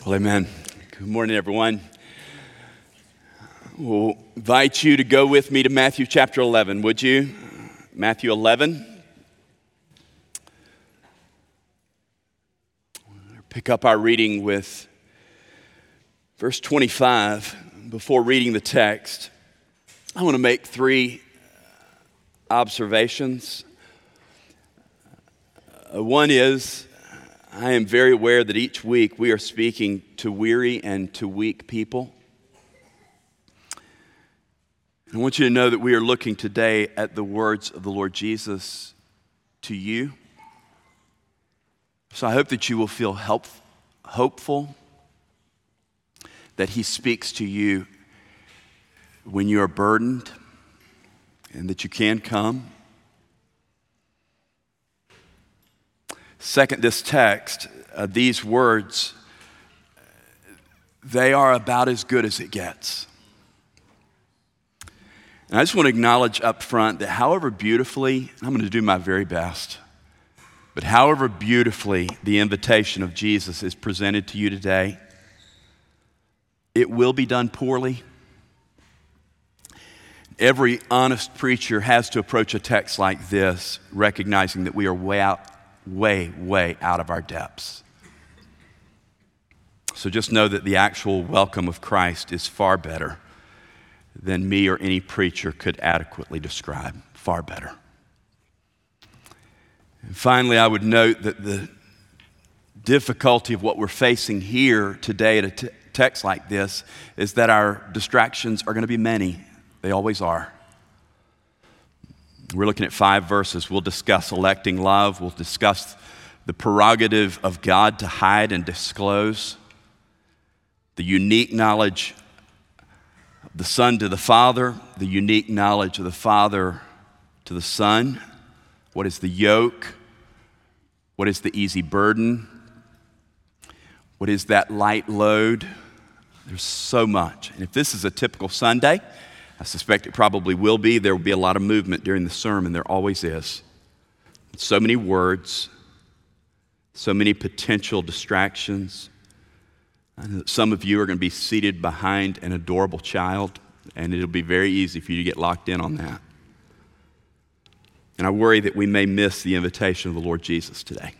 Well, amen. Good morning, everyone. We'll invite you to go with me to Matthew chapter 11, would you? Matthew 11. Pick up our reading with verse 25. Before reading the text, I want to make three observations. One is, I am very aware that each week we are speaking to weary and to weak people. I want you to know that we are looking today at the words of the Lord Jesus to you. So I hope that you will feel hopeful, that He speaks to you when you are burdened and that you can come. Second, this text, these words, they are about as good as it gets. And I just want to acknowledge up front that however beautifully, I'm going to do my very best, but however beautifully the invitation of Jesus is presented to you today, it will be done poorly. Every honest preacher has to approach a text like this, recognizing that we are way out of our depths. So just know that the actual welcome of Christ is far better than me or any preacher could adequately describe. Far better. And finally, I would note that the difficulty of what we're facing here today at a text like this is that our distractions are going to be many. They always are. We're looking at 5 verses. We'll discuss electing love. We'll discuss the prerogative of God to hide and disclose, the unique knowledge of the Son to the Father, the unique knowledge of the Father to the Son. What is the yoke? What is the easy burden? What is that light load? There's so much. And if this is a typical Sunday, I suspect it probably will be. There will be a lot of movement during the sermon. There always is. So many words, so many potential distractions. I know that some of you are going to be seated behind an adorable child, and it'll be very easy for you to get locked in on that. And I worry that we may miss the invitation of the Lord Jesus today.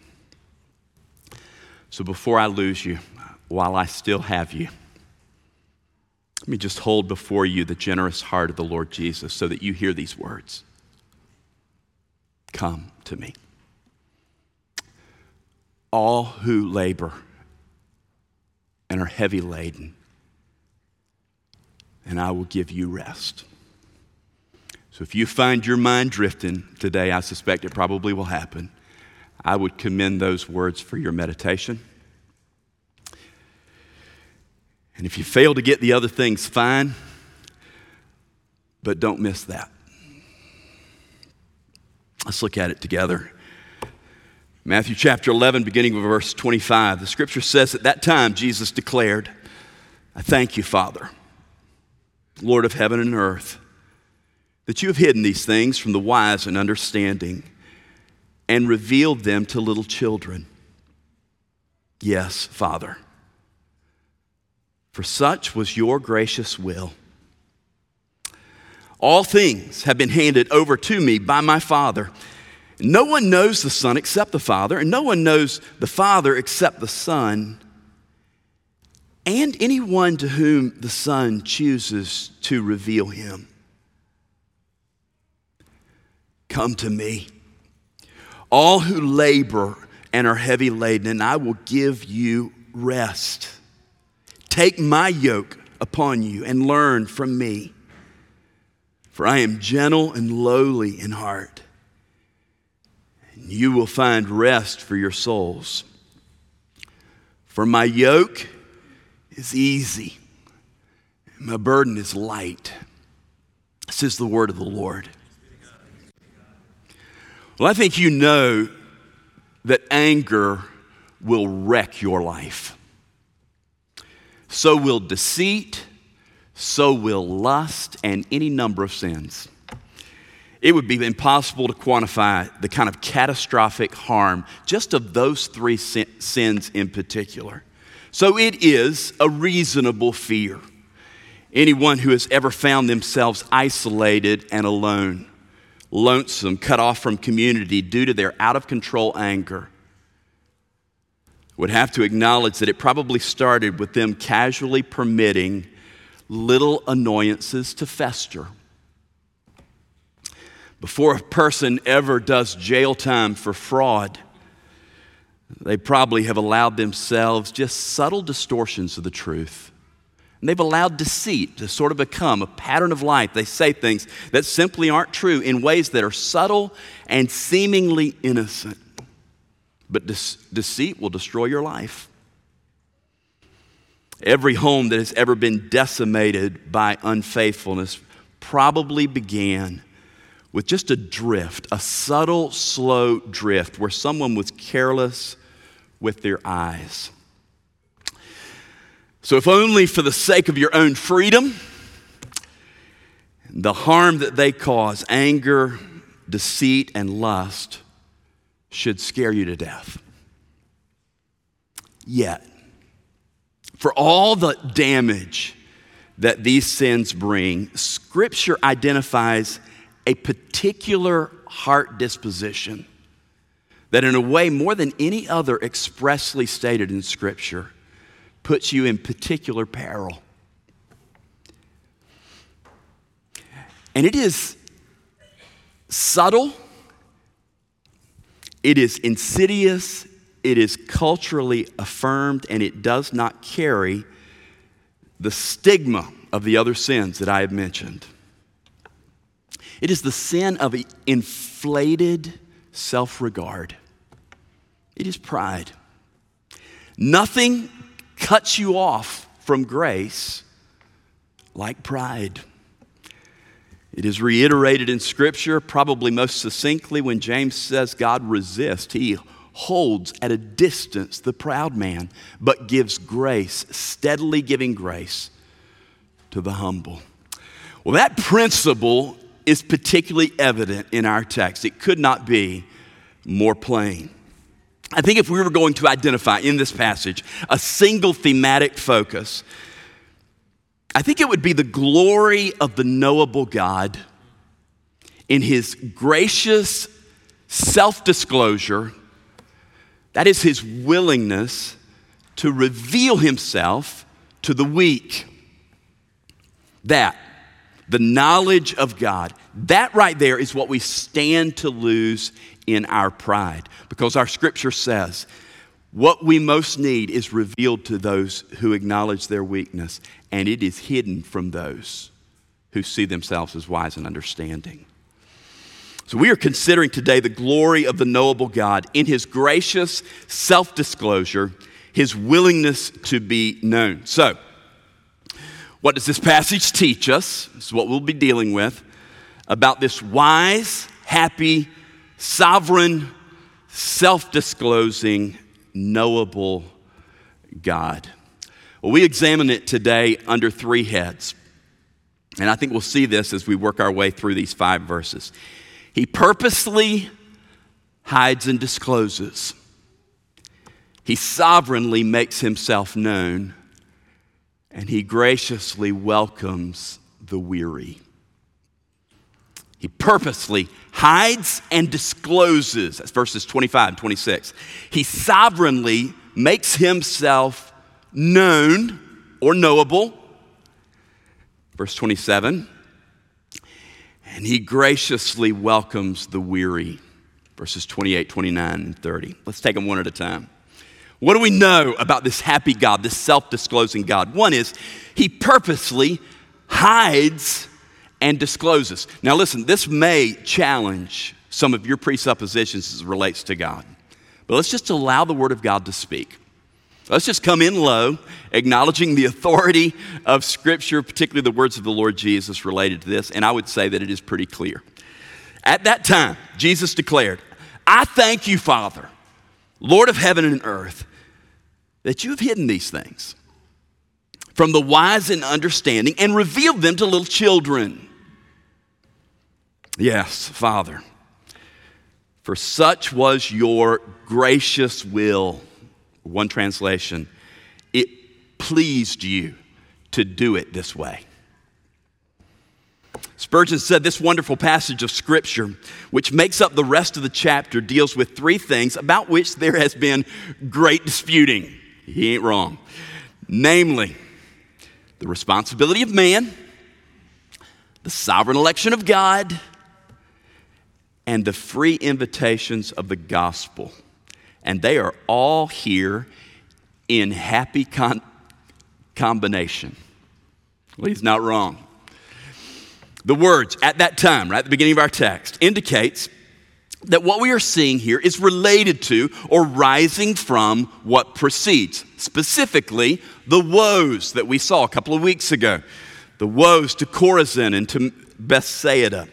So before I lose you, while I still have you, let me just hold before you the generous heart of the Lord Jesus so that you hear these words. Come to me. All who labor and are heavy laden, and I will give you rest. So if you find your mind drifting today, I suspect it probably will happen. I would commend those words for your meditation. And if you fail to get the other things, fine, but don't miss that. Let's look at it together. Matthew chapter 11, beginning with verse 25. The scripture says, at that time Jesus declared, I thank you, Father, Lord of heaven and earth, that you have hidden these things from the wise and understanding and revealed them to little children. Yes, Father. For such was your gracious will. All things have been handed over to me by my Father. No one knows the Son except the Father, and no one knows the Father except the Son, and anyone to whom the Son chooses to reveal him. Come to me, all who labor and are heavy laden, and I will give you rest. Take my yoke upon you and learn from me, for I am gentle and lowly in heart, and you will find rest for your souls. For my yoke is easy, and my burden is light. This is the word of the Lord. Well, I think you know that anger will wreck your life. So will deceit, so will lust, and any number of sins. It would be impossible to quantify the kind of catastrophic harm just of those three sins in particular. So it is a reasonable fear. Anyone who has ever found themselves isolated and alone, lonesome, cut off from community due to their out-of-control anger, would have to acknowledge that it probably started with them casually permitting little annoyances to fester. Before a person ever does jail time for fraud, they probably have allowed themselves just subtle distortions of the truth. And they've allowed deceit to sort of become a pattern of life. They say things that simply aren't true in ways that are subtle and seemingly innocent. But deceit will destroy your life. Every home that has ever been decimated by unfaithfulness probably began with just a drift, a subtle, slow drift where someone was careless with their eyes. So if only for the sake of your own freedom, the harm that they cause, anger, deceit, and lust, should scare you to death. Yet, for all the damage that these sins bring, Scripture identifies a particular heart disposition that, in a way more than any other expressly stated in Scripture, puts you in particular peril. And it is subtle, it is insidious, it is culturally affirmed, and it does not carry the stigma of the other sins that I have mentioned. It is the sin of inflated self-regard. It is pride. Nothing cuts you off from grace like pride. It is reiterated in Scripture, probably most succinctly, when James says God resists. He holds at a distance the proud man, but gives grace, steadily giving grace to the humble. Well, that principle is particularly evident in our text. It could not be more plain. I think if we were going to identify in this passage a single thematic focus, I think it would be the glory of the knowable God in his gracious self-disclosure, that is his willingness to reveal himself to the weak. That, the knowledge of God, that right there is what we stand to lose in our pride. Because our Scripture says, what we most need is revealed to those who acknowledge their weakness, and it is hidden from those who see themselves as wise and understanding. So we are considering today the glory of the knowable God in his gracious self-disclosure, his willingness to be known. So, what does this passage teach us? This is what we'll be dealing with about this wise, happy, sovereign, self-disclosing, knowable God. Well, we examine it today under three heads. And I think we'll see this as we work our way through these 5 verses. He purposely hides and discloses. He sovereignly makes himself known. And he graciously welcomes the weary. He purposely hides and discloses. That's verses 25 and 26. He sovereignly makes himself known or knowable. Verse 27. And he graciously welcomes the weary. Verses 28, 29, and 30. Let's take them one at a time. What do we know about this happy God, this self-disclosing God? One is he purposely hides and discloses. Now listen, this may challenge some of your presuppositions as it relates to God. But let's just allow the Word of God to speak. Let's just come in low, acknowledging the authority of Scripture, particularly the words of the Lord Jesus related to this, and I would say that it is pretty clear. At that time, Jesus declared, I thank you, Father, Lord of heaven and earth, that you have hidden these things from the wise and understanding and revealed them to little children. Yes, Father, for such was your gracious will. One translation, it pleased you to do it this way. Spurgeon said this wonderful passage of Scripture, which makes up the rest of the chapter, deals with three things about which there has been great disputing. He ain't wrong. Namely, the responsibility of man, the sovereign election of God, and the free invitations of the gospel. And they are all here in happy combination. Well, he's not wrong. The words at that time, right at the beginning of our text, indicates that what we are seeing here is related to or rising from what precedes. Specifically, the woes that we saw a couple of weeks ago. The woes to Chorazin and to Bethsaida.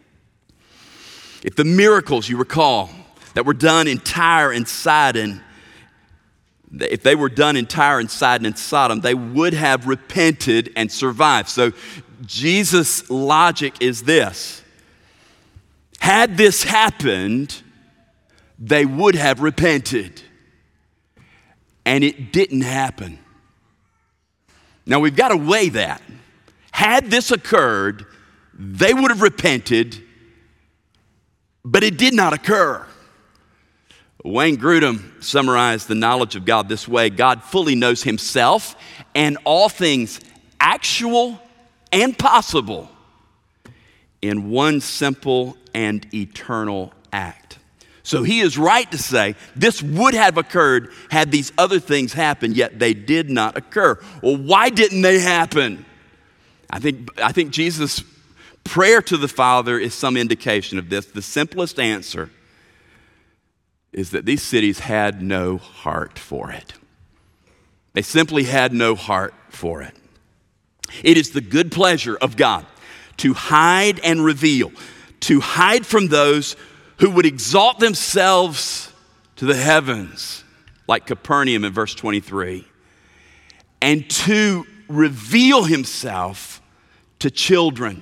If the miracles, you recall, that were done in Tyre and Sidon, if they were done in Tyre and Sidon and Sodom, they would have repented and survived. So Jesus' logic is this. Had this happened, they would have repented. And it didn't happen. Now we've got to weigh that. Had this occurred, they would have repented, but it did not occur. Wayne Grudem summarized the knowledge of God this way: God fully knows himself and all things actual and possible in one simple and eternal act. So he is right to say this would have occurred had these other things happened, yet they did not occur. Well, why didn't they happen? I think Jesus' prayer to the Father is some indication of this. The simplest answer is that these cities had no heart for it. They simply had no heart for it. It is the good pleasure of God to hide and reveal, to hide from those who would exalt themselves to the heavens, like Capernaum in verse 23, and to reveal himself to children,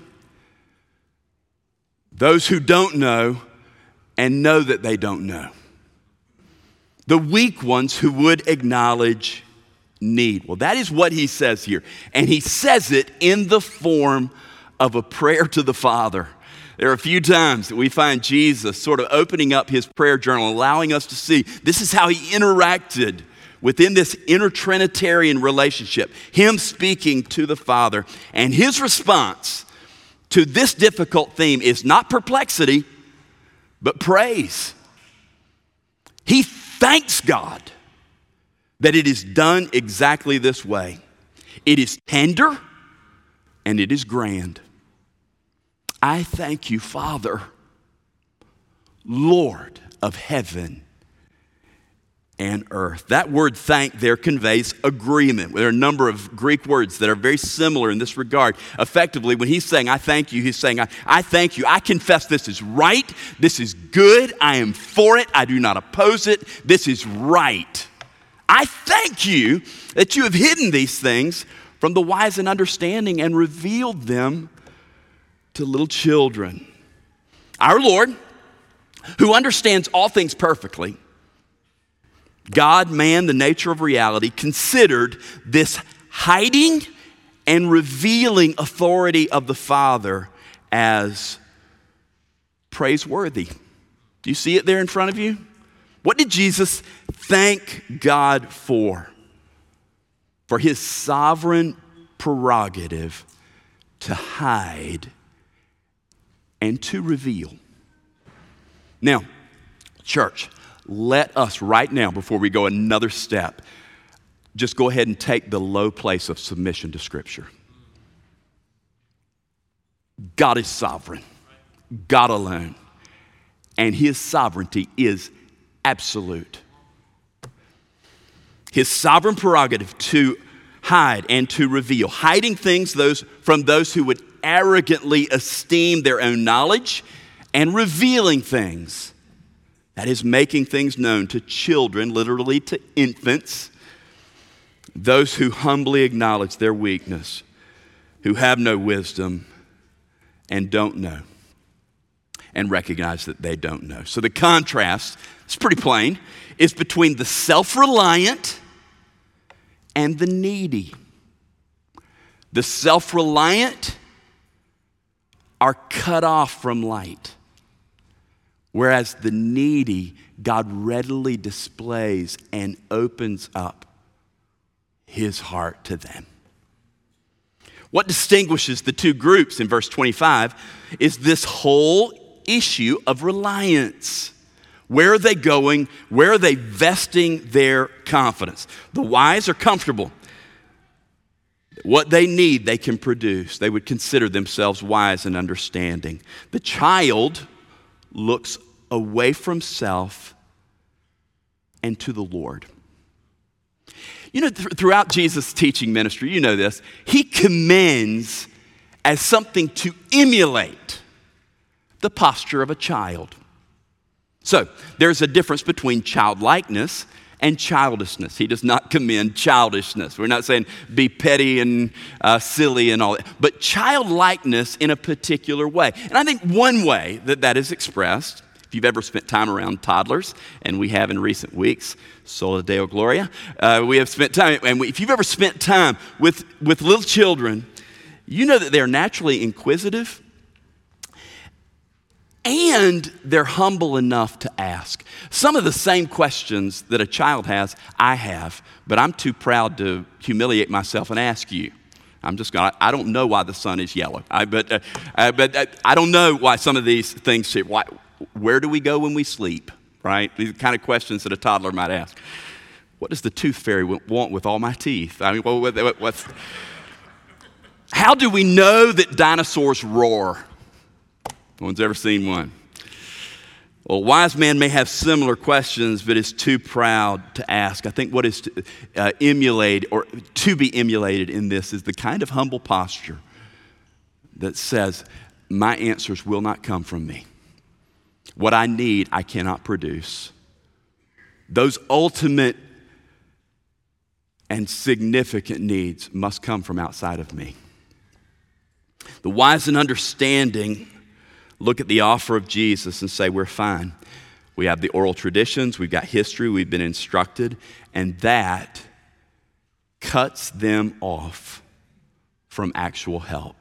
those who don't know and know that they don't know, the weak ones who would acknowledge need. Well, that is what he says here. And he says it in the form of a prayer to the Father. There are a few times that we find Jesus sort of opening up his prayer journal, allowing us to see this is how he interacted within this intertrinitarian relationship, him speaking to the Father. And his response to this difficult theme is not perplexity, but praise. He thanks God that it is done exactly this way. It is tender and it is grand. I thank you, Father, Lord of heaven and earth. That word thank there conveys agreement. There are a number of Greek words that are very similar in this regard. Effectively, when he's saying, I thank you, he's saying, I thank you. I confess this is right. This is good. I am for it. I do not oppose it. This is right. I thank you that you have hidden these things from the wise and understanding and revealed them to little children. Our Lord, who understands all things perfectly, God, man, the nature of reality, considered this hiding and revealing authority of the Father as praiseworthy. Do you see it there in front of you? What did Jesus thank God for? For his sovereign prerogative to hide and to reveal. Now, church, let us right now, before we go another step, just go ahead and take the low place of submission to Scripture. God is sovereign, God alone, and his sovereignty is absolute. His sovereign prerogative to hide and to reveal, hiding things from those who would arrogantly esteem their own knowledge, and revealing things, that is, making things known to children, literally to infants, those who humbly acknowledge their weakness, who have no wisdom and don't know, and recognize that they don't know. So the contrast, it's pretty plain, is between the self-reliant and the needy. The self-reliant are cut off from light, whereas the needy, God readily displays and opens up his heart to them. What distinguishes the two groups in verse 25 is this whole issue of reliance. Where are they going? Where are they vesting their confidence? The wise are comfortable. What they need, they can produce. They would consider themselves wise and understanding. The child looks away from self and to the Lord. You know, throughout Jesus' teaching ministry, you know this, he commends as something to emulate the posture of a child. So, there's a difference between childlikeness and childishness. He does not commend childishness. We're not saying be petty and silly and all that, but childlikeness in a particular way. And I think one way that is expressed, if you've ever spent time around toddlers, and we have in recent weeks, Sola Deo Gloria, we have spent time, and if you've ever spent time with little children, you know that they're naturally inquisitive, and they're humble enough to ask. Some of the same questions that a child has, I have, but I'm too proud to humiliate myself and ask you. I don't know why the sun is yellow, but I don't know why some of these things, where do we go when we sleep, right? These are the kind of questions that a toddler might ask. What does the tooth fairy want with all my teeth? I mean, how do we know that dinosaurs roar? No one's ever seen one. Well, a wise man may have similar questions, but is too proud to ask. I think what is to emulate or to be emulated in this is the kind of humble posture that says, my answers will not come from me. What I need, I cannot produce. Those ultimate and significant needs must come from outside of me. The wise and understanding look at the offer of Jesus and say, we're fine. We have the oral traditions, we've got history, we've been instructed, and that cuts them off from actual help.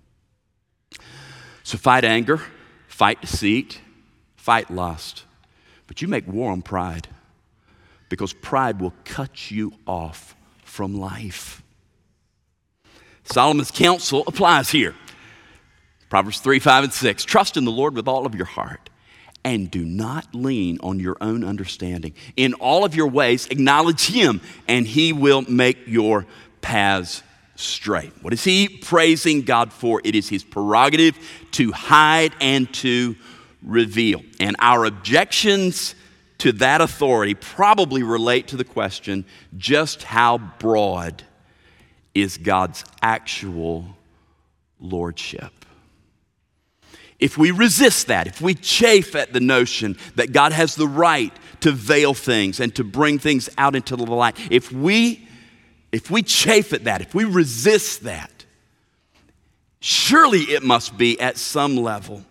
So fight anger, fight deceit, fight lust, but you make war on pride, because pride will cut you off from life. Solomon's counsel applies here. Proverbs 3, 5, and 6. Trust in the Lord with all of your heart, and do not lean on your own understanding. In all of your ways, acknowledge him, and he will make your paths straight. What is he praising God for? It is his prerogative to hide and to reveal. And our objections to that authority probably relate to the question, just how broad is God's actual lordship? If we resist that, if we chafe at the notion that God has the right to veil things and to bring things out into the light, if we chafe at that, if we resist that, surely it must be at some level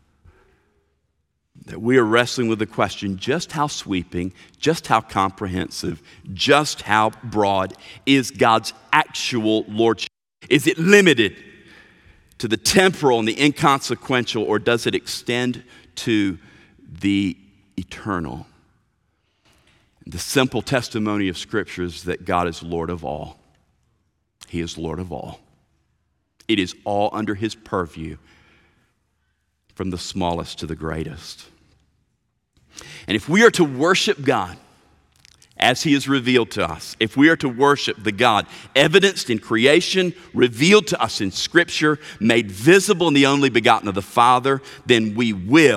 that we are wrestling with the question, just how sweeping, just how comprehensive, just how broad is God's actual lordship? Is it limited to the temporal and the inconsequential, or does it extend to the eternal? The simple testimony of Scripture is that God is Lord of all. He is Lord of all. It is all under his purview, from the smallest to the greatest. And if we are to worship God as he is revealed to us, if we are to worship the God evidenced in creation, revealed to us in Scripture, made visible in the only begotten of the Father, then we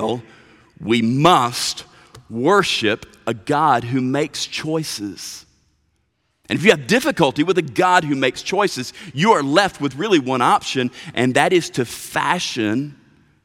must worship a God who makes choices. And if you have difficulty with a God who makes choices, you are left with really one option, and that is to fashion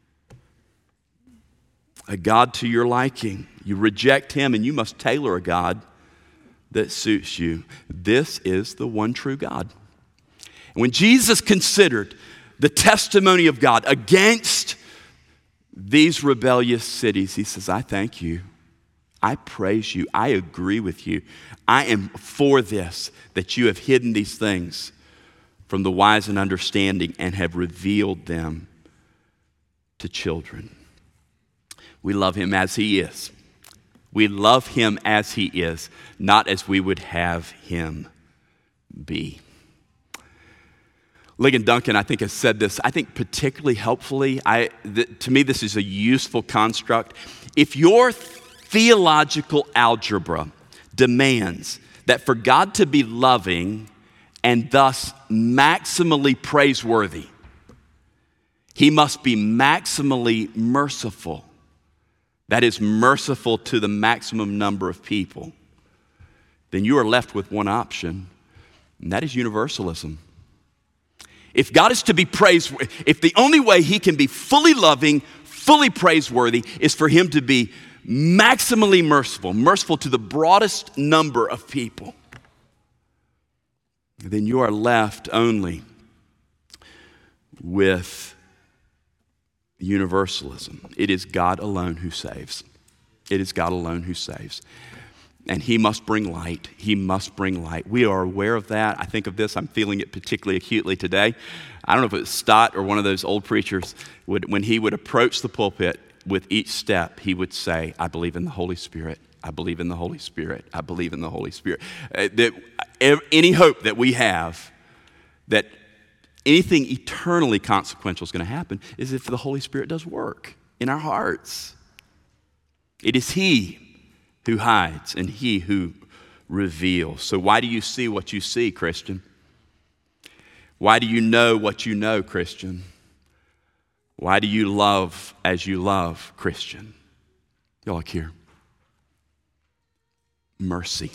a God to your liking. You reject him, and you must tailor a God that suits you. This is the one true God. And when Jesus considered the testimony of God against these rebellious cities, he says, I thank you. I praise you. I agree with you. I am for this, that you have hidden these things from the wise and understanding and have revealed them to children. We love him as he is. We love him as he is, not as we would have him be. Ligon Duncan, I think, has said this, I think particularly helpfully. To me, this is a useful construct. If your theological algebra demands that for God to be loving and thus maximally praiseworthy, he must be maximally merciful. That is, merciful to the maximum number of people. Then you are left with one option, and that is universalism. If God is to be praiseworthy, if the only way he can be fully loving, fully praiseworthy is for him to be maximally merciful to the broadest number of people, then you are left only with universalism. It is God alone who saves. It is God alone who saves. And he must bring light. He must bring light. We are aware of that. I think of this, I'm feeling it particularly acutely today. I don't know if it was Stott or one of those old preachers, when he would approach the pulpit, with each step, he would say, I believe in the Holy Spirit. I believe in the Holy Spirit. I believe in the Holy Spirit. Any hope that we have that anything eternally consequential is going to happen is if the Holy Spirit does work in our hearts. It is he who hides and he who reveals. So why do you see what you see, Christian? Why do you know what you know, Christian? Why do you love as you love, Christian? Y'all look here. Mercy.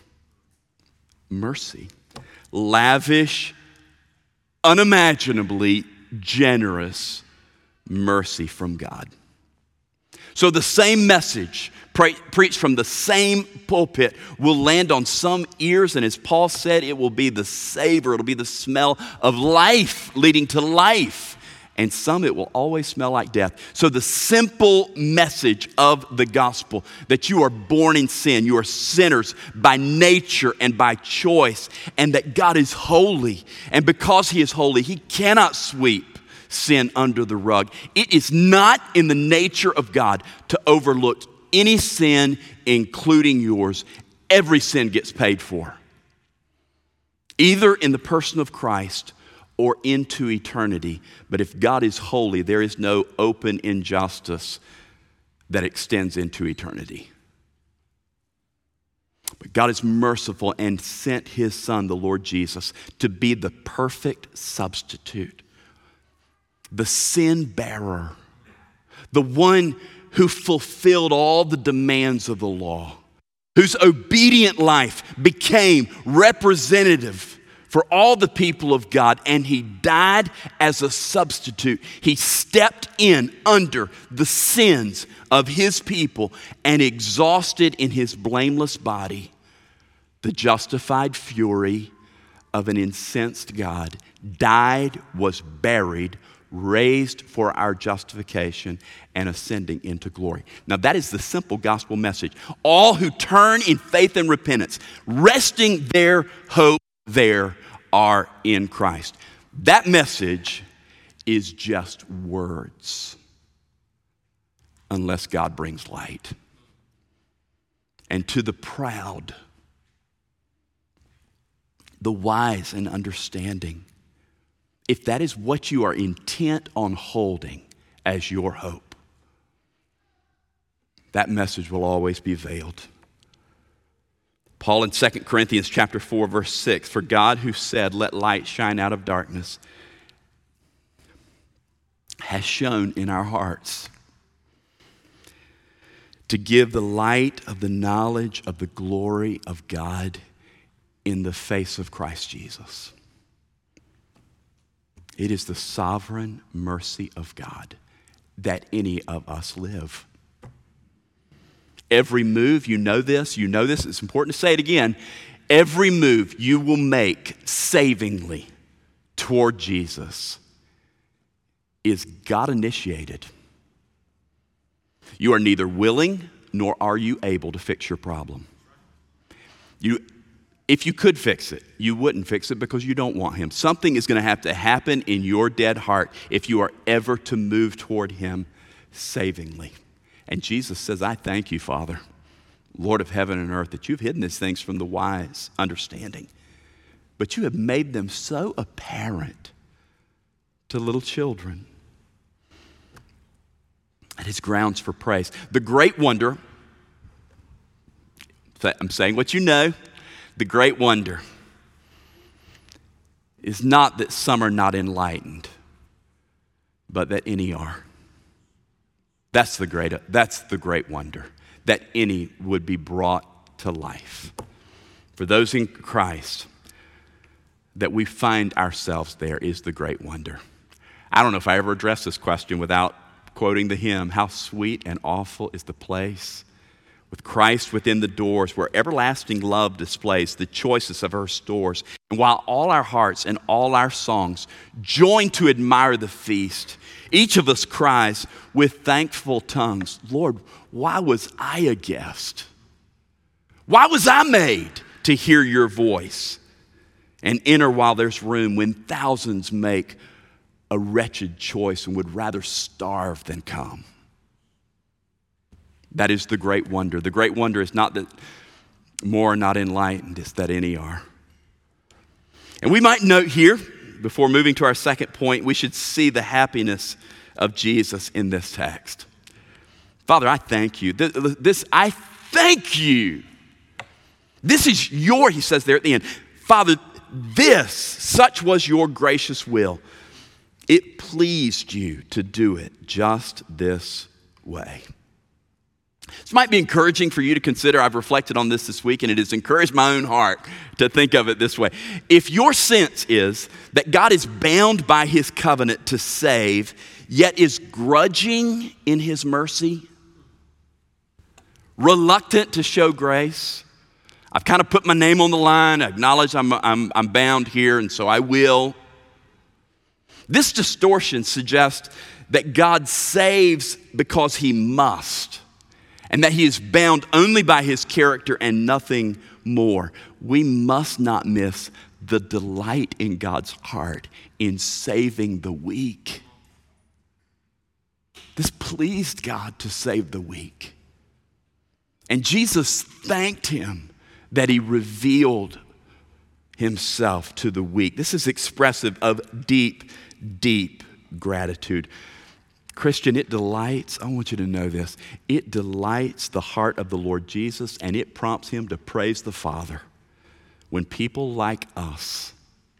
Mercy. Lavish, unimaginably generous mercy from God. So the same message preached from the same pulpit will land on some ears, and as Paul said, it will be the savor, it'll be the smell of life leading to life. And some it will always smell like death. So the simple message of the gospel, that you are born in sin, you are sinners by nature and by choice, and that God is holy. And because he is holy, he cannot sweep sin under the rug. It is not in the nature of God to overlook any sin, including yours. Every sin gets paid for, either in the person of Christ or into eternity. But if God is holy, there is no open injustice that extends into eternity. But God is merciful and sent his Son, the Lord Jesus, to be the perfect substitute, the sin bearer, the one who fulfilled all the demands of the law, whose obedient life became representative for all the people of God, and he died as a substitute. He stepped in under the sins of his people and exhausted in his blameless body the justified fury of an incensed God, died, was buried, raised for our justification, and ascending into glory. Now that is the simple gospel message. All who turn in faith and repentance, resting their hope there, are in Christ. That message is just words unless God brings light. And to the proud, the wise and understanding, if that is what you are intent on holding as your hope, that message will always be veiled. Paul in 2 Corinthians chapter 4, verse 6, for God who said, let light shine out of darkness, has shone in our hearts to give the light of the knowledge of the glory of God in the face of Christ Jesus. It is the sovereign mercy of God that any of us live. Every move, you know this, it's important to say it again. Every move you will make savingly toward Jesus is God initiated. You are neither willing nor are you able to fix your problem. If you could fix it, you wouldn't fix it because you don't want him. Something is going to have to happen in your dead heart if you are ever to move toward him savingly. And Jesus says, I thank you, Father, Lord of heaven and earth, that you've hidden these things from the wise understanding, but you have made them so apparent to little children. That is grounds for praise. The great wonder, I'm saying what you know, the great wonder is not that some are not enlightened, but that any are. That's the great wonder, that any would be brought to life. For those in Christ, that we find ourselves there is the great wonder. I don't know if I ever addressed this question without quoting the hymn, how sweet and awful is the place with Christ within the doors, where everlasting love displays the choicest of her stores. And while all our hearts and all our songs join to admire the feast, each of us cries with thankful tongues, Lord, why was I a guest? Why was I made to hear your voice and enter while there's room, when thousands make a wretched choice and would rather starve than come? That is the great wonder. The great wonder is not that more are not enlightened, it's that any are. And we might note here, before moving to our second point, we should see the happiness of Jesus in this text. Father, I thank you. I thank you. This is he says there at the end, Father, such was your gracious will. It pleased you to do it just this way. This might be encouraging for you to consider. I've reflected on this week, and it has encouraged my own heart to think of it this way. If your sense is that God is bound by his covenant to save, yet is grudging in his mercy, reluctant to show grace, I've kind of put my name on the line, I acknowledge I'm bound here, and so I will. This distortion suggests that God saves because he must, and that he is bound only by his character and nothing more. We must not miss the delight in God's heart in saving the weak. This pleased God to save the weak. And Jesus thanked him that he revealed himself to the weak. This is expressive of deep, deep gratitude. Christian, I want you to know this, it delights the heart of the Lord Jesus, and it prompts him to praise the Father when people like us,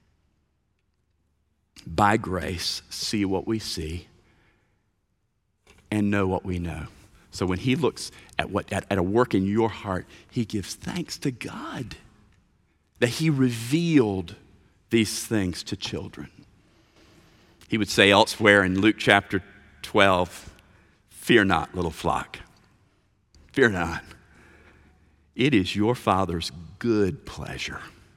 by grace, see what we see and know what we know. So when he looks at a work in your heart, he gives thanks to God that he revealed these things to children. He would say elsewhere in Luke chapter 12, fear not, little flock. Fear not. It is your Father's good pleasure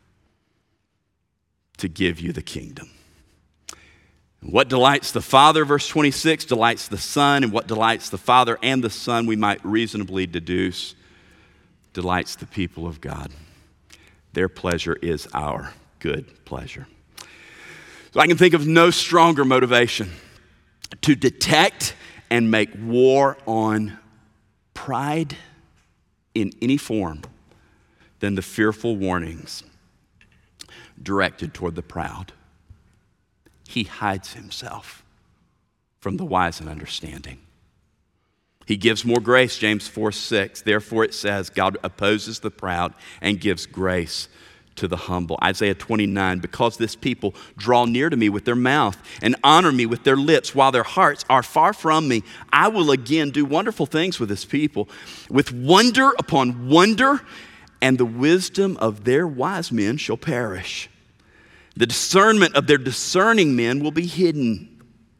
to give you the kingdom. What delights the Father, verse 26, delights the Son, and what delights the Father and the Son, we might reasonably deduce, delights the people of God. Their pleasure is our good pleasure. So I can think of no stronger motivation to detect and make war on pride in any form than the fearful warnings directed toward the proud. He hides himself from the wise and understanding. He gives more grace, James 4:6. Therefore it says, God opposes the proud and gives grace to the humble. Isaiah 29, because this people draw near to me with their mouth and honor me with their lips while their hearts are far from me, I will again do wonderful things with this people, with wonder upon wonder, and the wisdom of their wise men shall perish. The discernment of their discerning men will be hidden.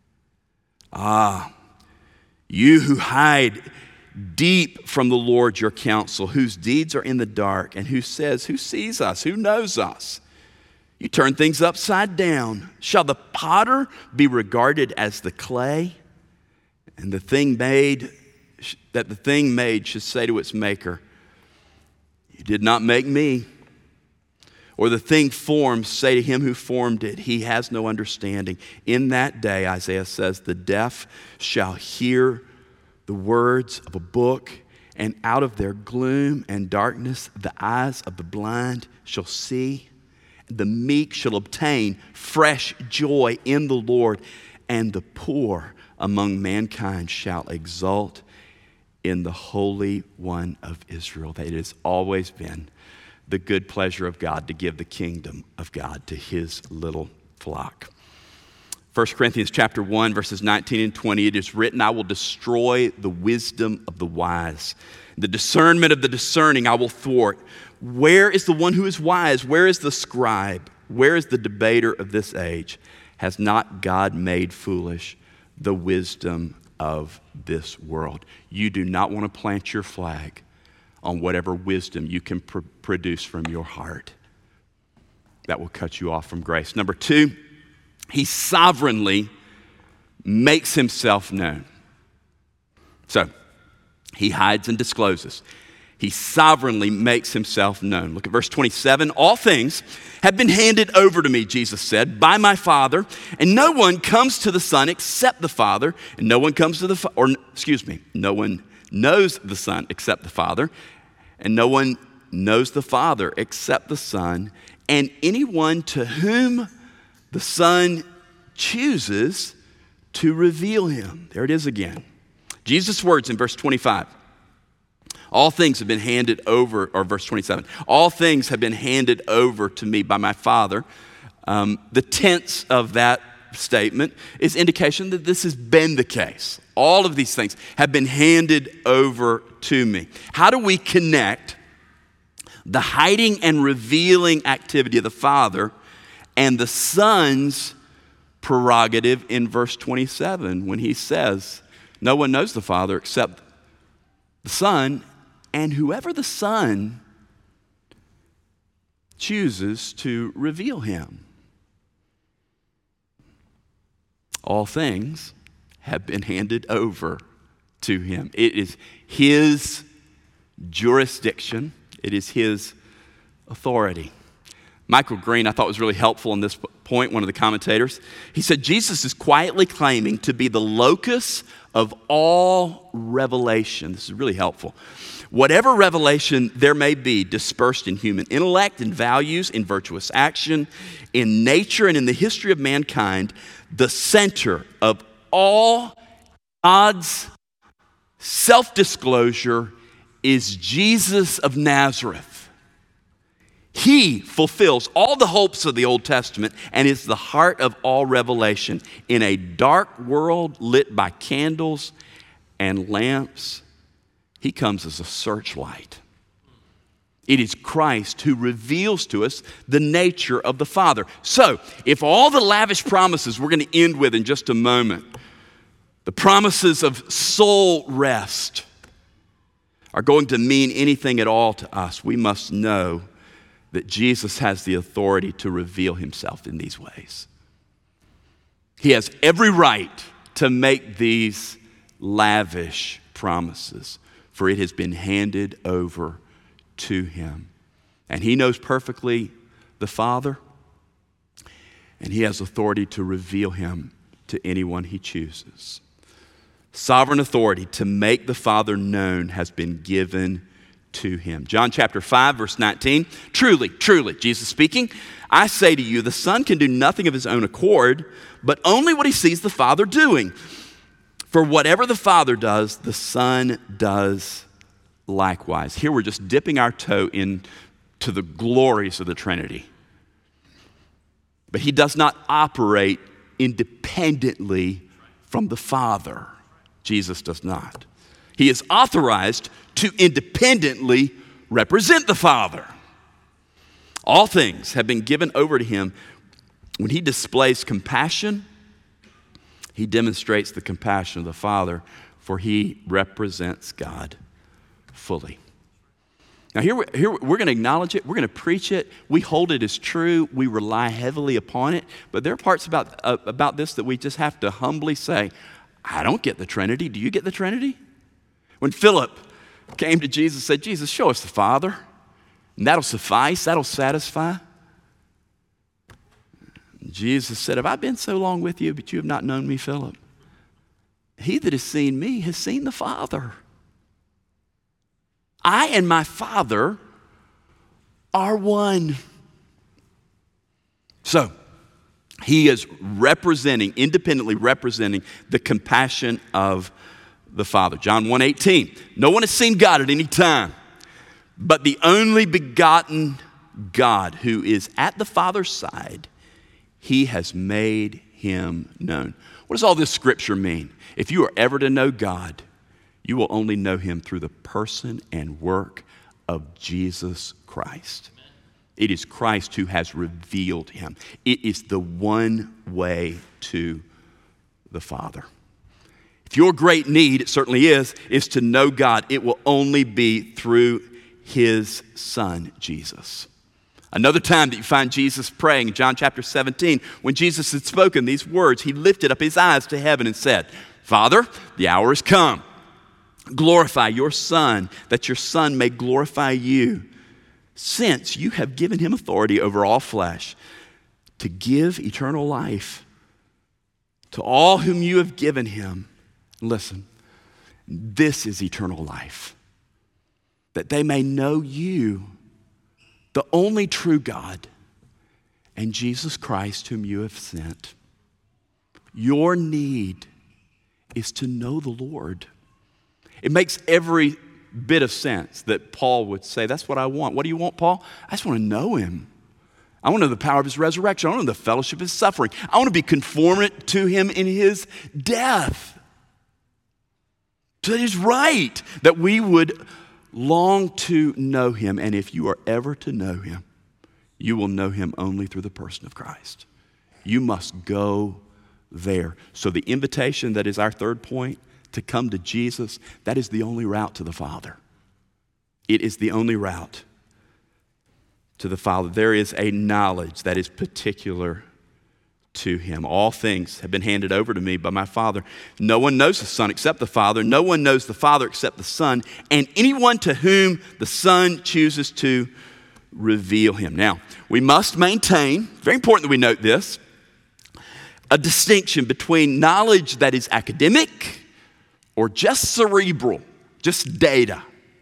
You who hide deep from the Lord your counsel, whose deeds are in the dark, and who says, who sees us, who knows us? You turn things upside down. Shall the potter be regarded as the clay, and the thing made that the thing made should say to its maker, "You did not make me." Or the thing formed say to him who formed it, "He has no understanding." In that day, Isaiah says, the deaf shall hear the words of a book, and out of their gloom and darkness the eyes of the blind shall see. The meek shall obtain fresh joy in the Lord, and the poor among mankind shall exult in the Holy One of Israel. That it has always been the good pleasure of God to give the kingdom of God to his little flock. 1 Corinthians chapter 1, verses 19 and 20, it is written, "I will destroy the wisdom of the wise. The discernment of the discerning I will thwart. Where is the one who is wise? Where is the scribe? Where is the debater of this age? Has not God made foolish the wisdom of this world?" You do not want to plant your flag on whatever wisdom you can produce from your heart. That will cut you off from grace. Number two, he sovereignly makes himself known. So, he hides and discloses. He sovereignly makes himself known. Look at verse 27. "All things have been handed over to me," Jesus said, "by my Father, and no one comes to the Son except the Father, and no one knows the Son except the Father, and no one knows the Father except the Son, and anyone to whom the Son chooses to reveal him." There it is again. Jesus' words in verse 25. All things have been handed over, or verse 27. "All things have been handed over to me by my Father." The tense of that statement is indication that this has been the case. All of these things have been handed over to me. How do we connect the hiding and revealing activity of the Father and the Son's prerogative in verse 27 when he says, "No one knows the Father except the Son, and whoever the Son chooses to reveal him"? All things have been handed over to him. It is his jurisdiction. It is his authority. Michael Green, I thought, was really helpful on this point, one of the commentators. He said, Jesus is quietly claiming to be the locus of all revelation. This is really helpful. Whatever revelation there may be dispersed in human intellect and values, in virtuous action, in nature, and in the history of mankind, the center of all God's self-disclosure is Jesus of Nazareth. He fulfills all the hopes of the Old Testament and is the heart of all revelation. In a dark world lit by candles and lamps, he comes as a searchlight. It is Christ who reveals to us the nature of the Father. So, if all the lavish promises we're going to end with in just a moment, the promises of soul rest, are going to mean anything at all to us, we must know that Jesus has the authority to reveal himself in these ways. He has every right to make these lavish promises, for it has been handed over to him. And he knows perfectly the Father, and he has authority to reveal him to anyone he chooses. Sovereign authority to make the Father known has been given to him. John chapter 5, verse 19. Truly, Jesus speaking, I say to you, the Son can do nothing of his own accord, but only what he sees the Father doing. For whatever the Father does, the Son does likewise. Here we're just dipping our toe into the glories of the Trinity. But he does not operate independently from the Father. Jesus does not. He is authorized to independently represent the Father. All things have been given over to him. When he displays compassion, he demonstrates the compassion of the Father, for he represents God fully. Now here we're going to acknowledge it. We're going to preach it. We hold it as true. We rely heavily upon it. But there are parts about this that we just have to humbly say, I don't get the Trinity. Do you get the Trinity? When Philip came to Jesus and said, Jesus, show us the Father, and that'll suffice, that'll satisfy. Jesus said, have I been so long with you, but you have not known me, Philip? He that has seen me has seen the Father. I and my Father are one. So, he is independently representing the compassion of the Father. John 1:18, no one has seen God at any time, but the only begotten God who is at the Father's side, he has made him known. What does all this scripture mean? If you are ever to know God, you will only know him through the person and work of Jesus Christ. It is Christ who has revealed him. It is the one way to the Father. If your great need, it certainly is to know God, it will only be through his Son, Jesus. Another time that you find Jesus praying, in John chapter 17, when Jesus had spoken these words, he lifted up his eyes to heaven and said, Father, the hour has come. Glorify your Son, that your Son may glorify you, since you have given him authority over all flesh, to give eternal life to all whom you have given him. Listen, this is eternal life, that they may know you, the only true God, and Jesus Christ whom you have sent. Your need is to know the Lord. It makes every bit of sense that Paul would say, that's what I want. What do you want, Paul? I just want to know him. I want to know the power of his resurrection. I want to know the fellowship of his suffering. I want to be conformed to him in his death. So it is right that we would long to know him. And if you are ever to know him, you will know him only through the person of Christ. You must go there. So the invitation that is our third point, to come to Jesus, that is the only route to the Father. It is the only route to the Father. There is a knowledge that is particular to him. All things have been handed over to me by my Father. No one knows the Son except the Father. No one knows the Father except the Son, and anyone to whom the Son chooses to reveal him. Now, we must maintain, very important that we note this, a distinction between knowledge that is academic or just cerebral, just data,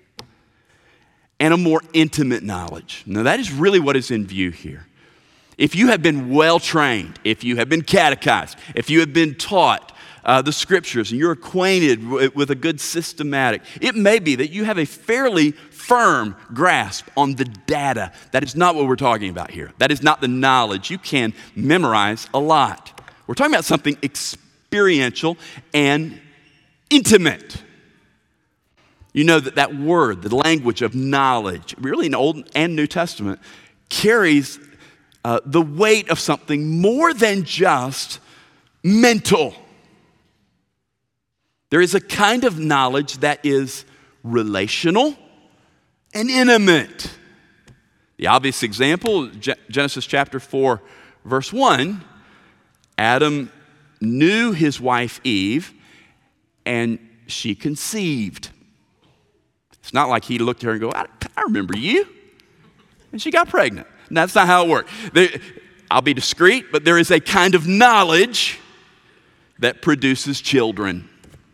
and a more intimate knowledge. Now, that is really what is in view here. If you have been well trained, if you have been catechized, if you have been taught the scriptures and you're acquainted with a good systematic, it may be that you have a fairly firm grasp on the data. That is not what we're talking about here. That is not the knowledge. You can memorize a lot. We're talking about something experiential and intimate. You know that word, the language of knowledge, really in the Old and New Testament, carries the weight of something more than just mental. There is a kind of knowledge that is relational and intimate. The obvious example, Genesis chapter 4, verse 1, Adam knew his wife Eve, and she conceived. It's not like he looked at her and go, I remember you. And she got pregnant. And that's not how it worked. I'll be discreet, but there is a kind of knowledge that produces children.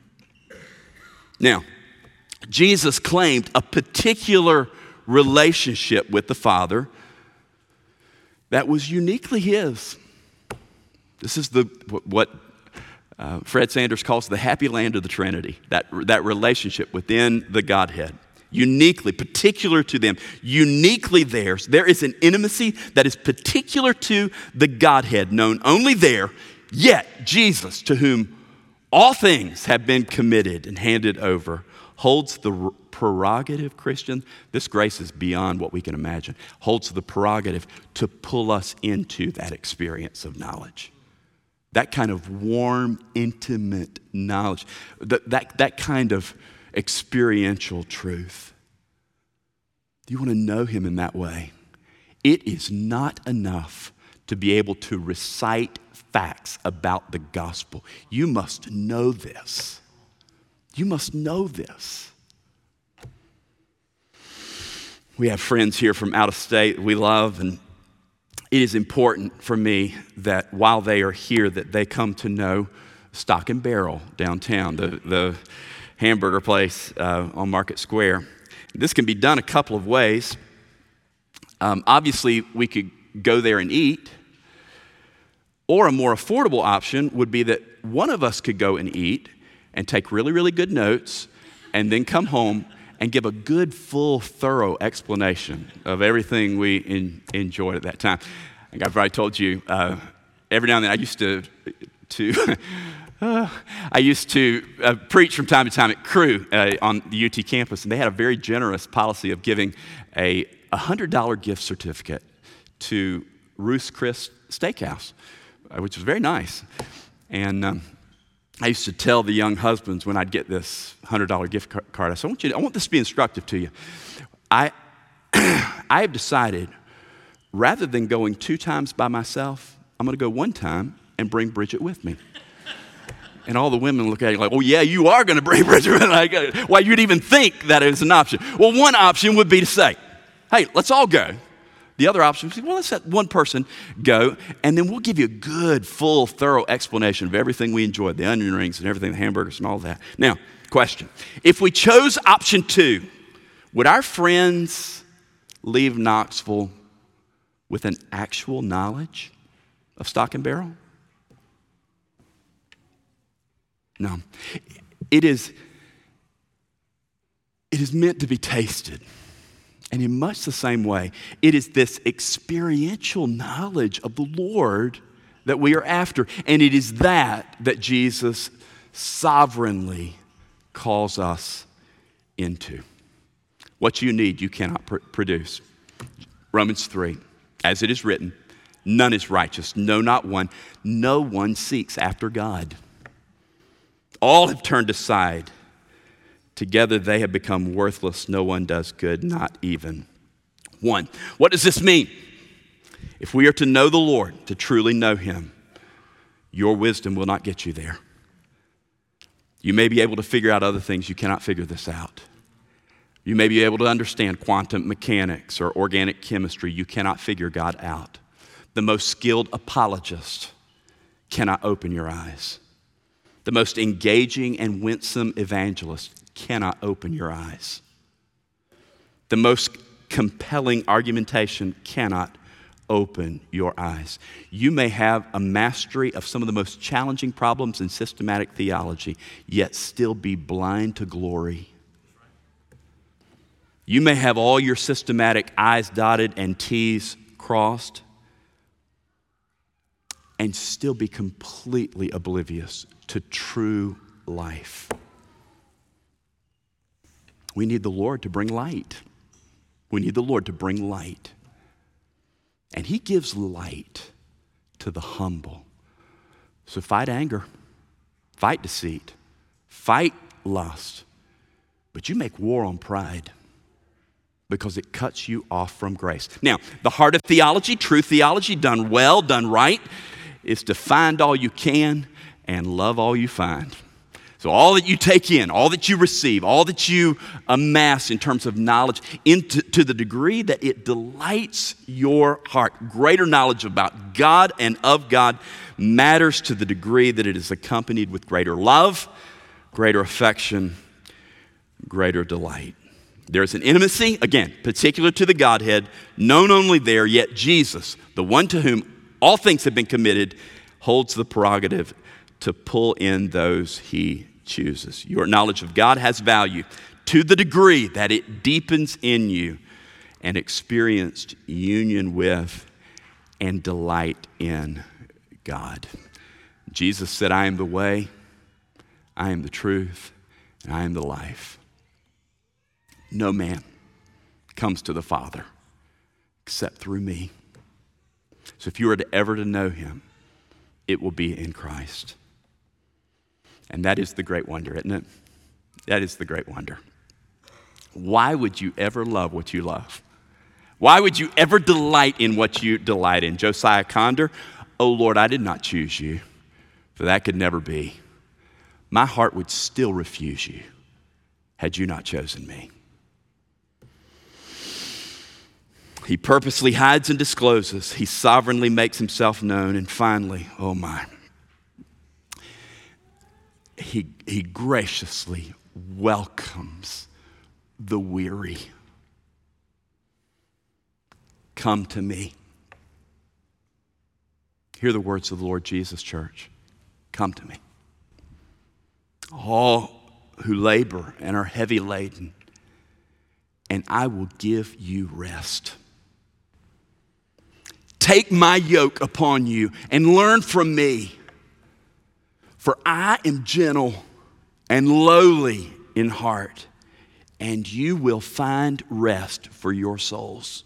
Now, Jesus claimed a particular relationship with the Father that was uniquely his. This is what Fred Sanders calls the happy land of the Trinity, that relationship within the Godhead. Uniquely, particular to them, uniquely theirs. There is an intimacy that is particular to the Godhead, known only there, yet Jesus, to whom all things have been committed and handed over, holds the prerogative, Christian, this grace is beyond what we can imagine, holds the prerogative to pull us into that experience of knowledge. That kind of warm, intimate knowledge, that kind of experiential truth. Do you want to know him in that way? It is not enough to be able to recite facts about the gospel. You must know this. You must know this. We have friends here from out of state we love, and it is important for me that while they are here, that they come to know Stock and Barrel downtown, the hamburger place on Market Square. This can be done a couple of ways. Obviously, we could go there and eat, or a more affordable option would be that one of us could go and eat and take really, really good notes and then come home and give a good, full, thorough explanation of everything we enjoyed at that time. I think I've probably told you, every now and then I used to preach from time to time at Cru on the UT campus, and they had a very generous policy of giving a $100 gift certificate to Ruth's Chris Steakhouse, which was very nice. And I used to tell the young husbands when I'd get this $100 gift card, I said, I want this to be instructive to you. I have decided, rather than going 2 times by myself, I'm going to go 1 time and bring Bridget with me. And all the women look at you like, oh yeah, you are going to bring Bridget with me. Like, why you'd even think that is an option. Well, one option would be to say, hey, let's all go. The other option is, well, let's let one person go, and then we'll give you a good, full, thorough explanation of everything we enjoyed, the onion rings and everything, the hamburgers and all that. Now, question. If we chose option 2, would our friends leave Knoxville with an actual knowledge of Stock and Barrel? No. It is meant to be tasted. And in much the same way, it is this experiential knowledge of the Lord that we are after. And it is that Jesus sovereignly calls us into. What you need, you cannot produce. Romans 3, as it is written, none is righteous, no, not one. No one seeks after God. All have turned aside. Together they have become worthless. No one does good, not even one. What does this mean? If we are to know the Lord, to truly know him, your wisdom will not get you there. You may be able to figure out other things. You cannot figure this out. You may be able to understand quantum mechanics or organic chemistry. You cannot figure God out. The most skilled apologist cannot open your eyes. The most engaging and winsome evangelist cannot open your eyes. The most compelling argumentation cannot open your eyes. You may have a mastery of some of the most challenging problems in systematic theology, yet still be blind to glory. You may have all your systematic I's dotted and T's crossed, and still be completely oblivious to true life. We need the Lord to bring light. We need the Lord to bring light. And he gives light to the humble. So fight anger, fight deceit, fight lust, but you make war on pride because it cuts you off from grace. Now, the heart of theology, true theology, done well, done right, is to find all you can and love all you find. So all that you take in, all that you receive, all that you amass in terms of knowledge, to the degree that it delights your heart, greater knowledge about God and of God matters to the degree that it is accompanied with greater love, greater affection, greater delight. There's an intimacy, again, particular to the Godhead, known only there, yet Jesus, the one to whom all things have been committed, holds the prerogative to pull in those he chooses. Your knowledge of God has value to the degree that it deepens in you an experienced union with and delight in God. Jesus said, I am the way, I am the truth, and I am the life. No man comes to the Father except through me. So if you are ever to know him, it will be in Christ. And that is the great wonder, isn't it? That is the great wonder. Why would you ever love what you love? Why would you ever delight in what you delight in? Josiah Conder, oh Lord, I did not choose you, for that could never be. My heart would still refuse you had you not chosen me. He purposely hides and discloses. He sovereignly makes himself known. And finally, oh my, he graciously welcomes the weary. Come to me. Hear the words of the Lord Jesus, church. Come to me. All who labor and are heavy laden, and I will give you rest. Take my yoke upon you and learn from me, for I am gentle and lowly in heart, and you will find rest for your souls.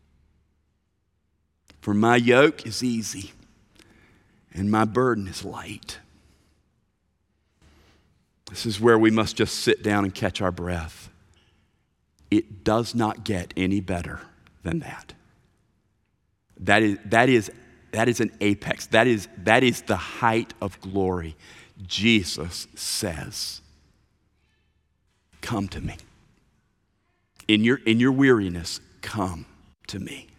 For my yoke is easy and my burden is light. This is where we must just sit down and catch our breath. It does not get any better than that. That is an apex. That is the height of glory. Jesus says, come to me. In your weariness, come to me.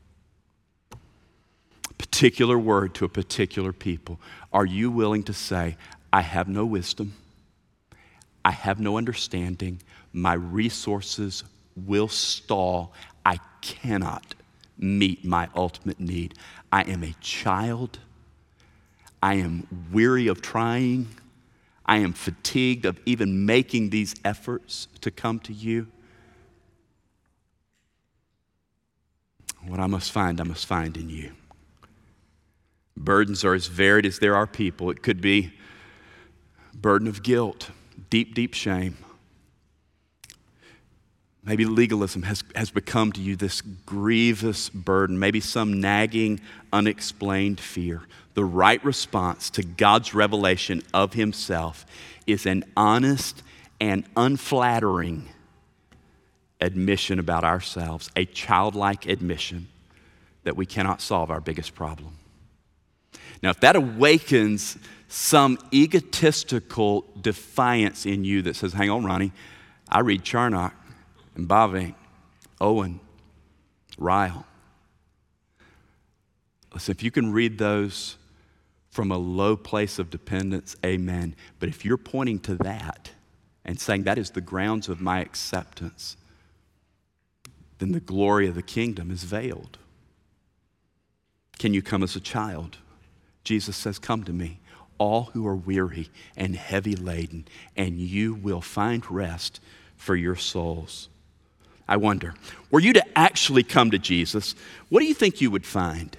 Particular word to a particular people. Are you willing to say, I have no wisdom, I have no understanding, my resources will stall, I cannot meet my ultimate need. I am a child, I am weary of trying, I am fatigued of even making these efforts to come to you. What I must find in you. Burdens are as varied as there are people. It could be burden of guilt, deep, deep shame. Maybe legalism has become to you this grievous burden, maybe some nagging, unexplained fear. The right response to God's revelation of himself is an honest and unflattering admission about ourselves, a childlike admission that we cannot solve our biggest problem. Now, if that awakens some egotistical defiance in you that says, hang on, Ronnie, I read Charnock and Bavinck, Owen, Ryle. Listen, if you can read those from a low place of dependence, amen. But if you're pointing to that and saying that is the grounds of my acceptance, then the glory of the kingdom is veiled. Can you come as a child? Jesus says, come to me, all who are weary and heavy laden, and you will find rest for your souls. I wonder, were you to actually come to Jesus, what do you think you would find?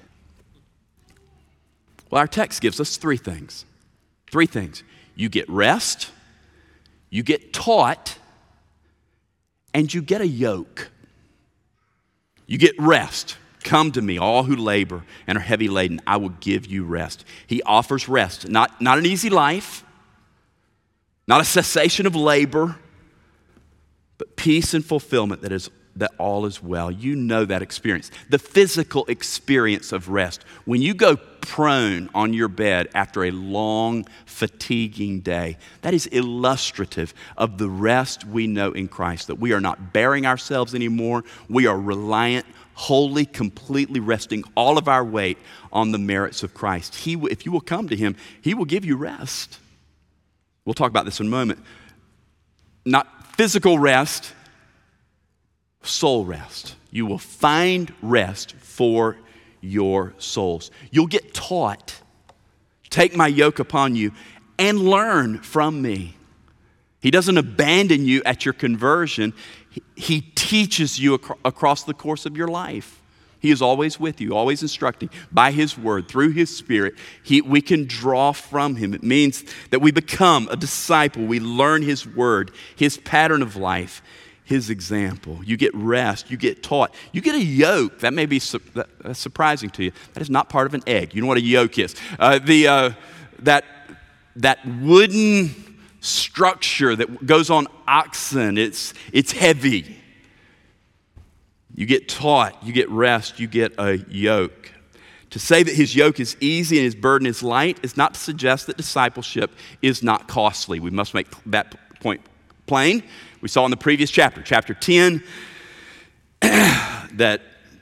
Well, our text gives us three things. Three things. You get rest, you get taught, and you get a yoke. You get rest. Come to me, all who labor and are heavy laden. I will give you rest. He offers rest, not an easy life, not a cessation of labor, but peace and fulfillment that all is well. You know that experience. The physical experience of rest. When you go prone on your bed after a long, fatiguing day, that is illustrative of the rest we know in Christ, that we are not bearing ourselves anymore. We are reliant, wholly, completely resting all of our weight on the merits of Christ. If you will come to him, he will give you rest. We'll talk about this in a moment. Not physical rest, soul rest. You will find rest for your souls. You'll get taught. Take my yoke upon you and learn from me. He doesn't abandon you at your conversion. He teaches you across the course of your life. He is always with you, always instructing by his word, through his spirit. We can draw from him. It means that we become a disciple. We learn his word, his pattern of life, his example. You get rest, you get taught. You get a yoke. That may be surprising to you. That is not part of an egg. You know what a yoke is. That wooden structure that goes on oxen, it's heavy. You get taught, you get rest, you get a yoke. To say that his yoke is easy and his burden is light is not to suggest that discipleship is not costly. We must make that point plain. We saw in the previous chapter 10, that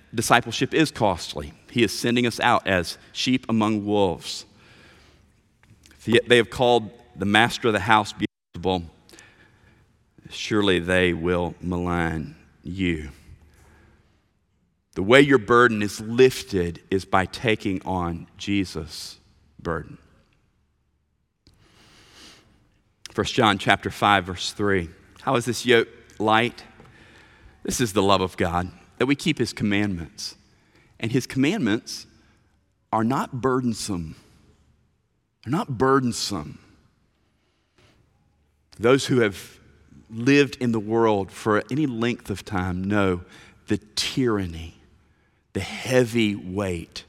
discipleship is costly. He is sending us out as sheep among wolves. They have called the master of the house Beelzebul. Surely they will malign you. The way your burden is lifted is by taking on Jesus' burden. 1 John chapter 5, verse 3. How is this yoke light? This is the love of God, that we keep his commandments. And his commandments are not burdensome. They're not burdensome. Those who have lived in the world for any length of time know the tyranny, the heavy weight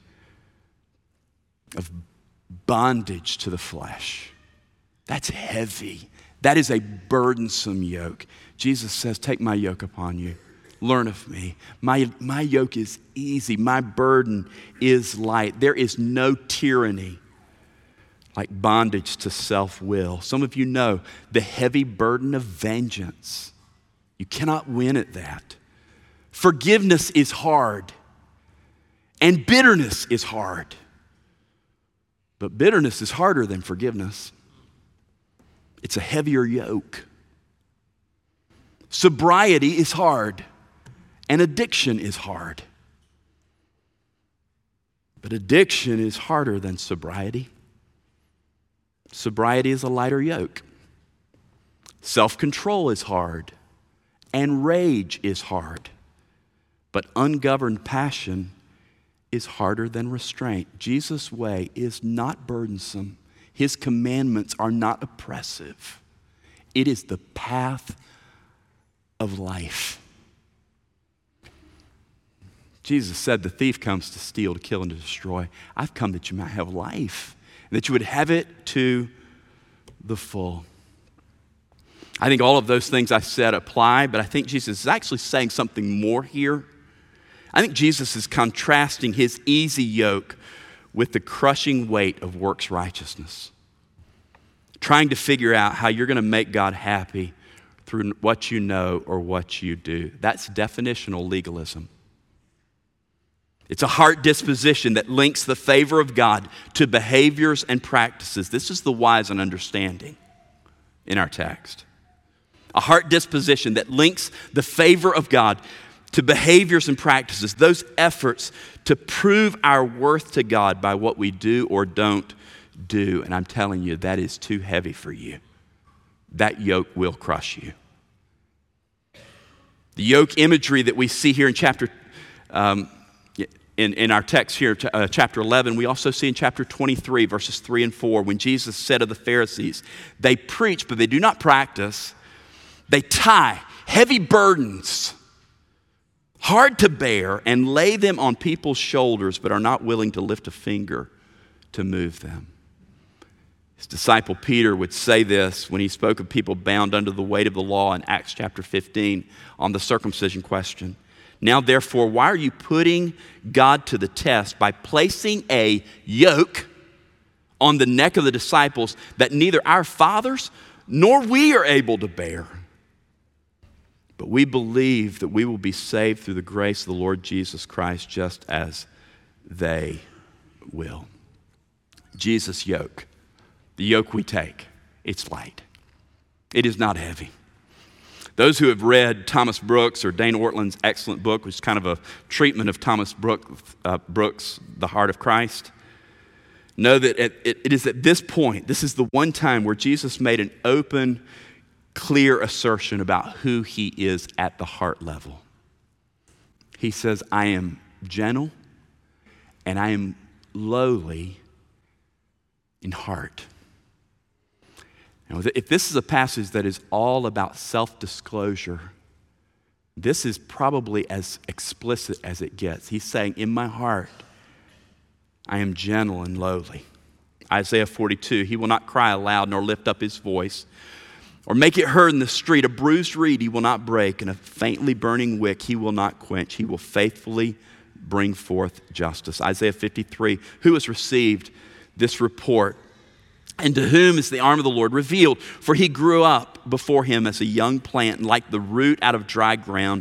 of bondage to the flesh. That's heavy. That is a burdensome yoke. Jesus says, take my yoke upon you. Learn of me. My yoke is easy. My burden is light. There is no tyranny like bondage to self-will. Some of you know the heavy burden of vengeance. You cannot win at that. Forgiveness is hard, and bitterness is hard. But bitterness is harder than forgiveness. It's a heavier yoke. Sobriety is hard, and addiction is hard. But addiction is harder than sobriety. Sobriety is a lighter yoke. Self-control is hard, and rage is hard. But ungoverned passion is harder than restraint. Jesus' way is not burdensome. His commandments are not oppressive. It is the path of life. Jesus said, the thief comes to steal, to kill, and to destroy. I've come that you might have life, and that you would have it to the full. I think all of those things I said apply, but I think Jesus is actually saying something more here. I think Jesus is contrasting his easy yoke with the crushing weight of works righteousness. Trying to figure out how you're going to make God happy through what you know or what you do. That's definitional legalism. It's a heart disposition that links the favor of God to behaviors and practices. This is the wise and understanding in our text. A heart disposition that links the favor of God to behaviors and practices, those efforts to prove our worth to God by what we do or don't do. And I'm telling you, that is too heavy for you. That yoke will crush you. The yoke imagery that we see here in in our text here, chapter 11, we also see in chapter 23, verses 3 and 4, when Jesus said of the Pharisees, they preach, but they do not practice. They tie heavy burdens, hard to bear, and lay them on people's shoulders, but are not willing to lift a finger to move them. His disciple Peter would say this when he spoke of people bound under the weight of the law in Acts chapter 15 on the circumcision question. Now, therefore, why are you putting God to the test by placing a yoke on the neck of the disciples that neither our fathers nor we are able to bear? But we believe that we will be saved through the grace of the Lord Jesus Christ, just as they will. Jesus' yoke, the yoke we take, it's light. It is not heavy. Those who have read Thomas Brooks or Dane Ortland's excellent book, which is kind of a treatment of Thomas Brooks' The Heart of Christ, know that it is at this point, this is the one time where Jesus made an open, clear assertion about who he is at the heart level. He says, I am gentle and I am lowly in heart. Now, if this is a passage that is all about self-disclosure, this is probably as explicit as it gets. He's saying, in my heart, I am gentle and lowly. Isaiah 42, he will not cry aloud nor lift up his voice or make it heard in the street. A bruised reed he will not break, and a faintly burning wick he will not quench. He will faithfully bring forth justice. Isaiah 53, who has received this report? And to whom is the arm of the Lord revealed? For he grew up before him as a young plant, and like the root out of dry ground.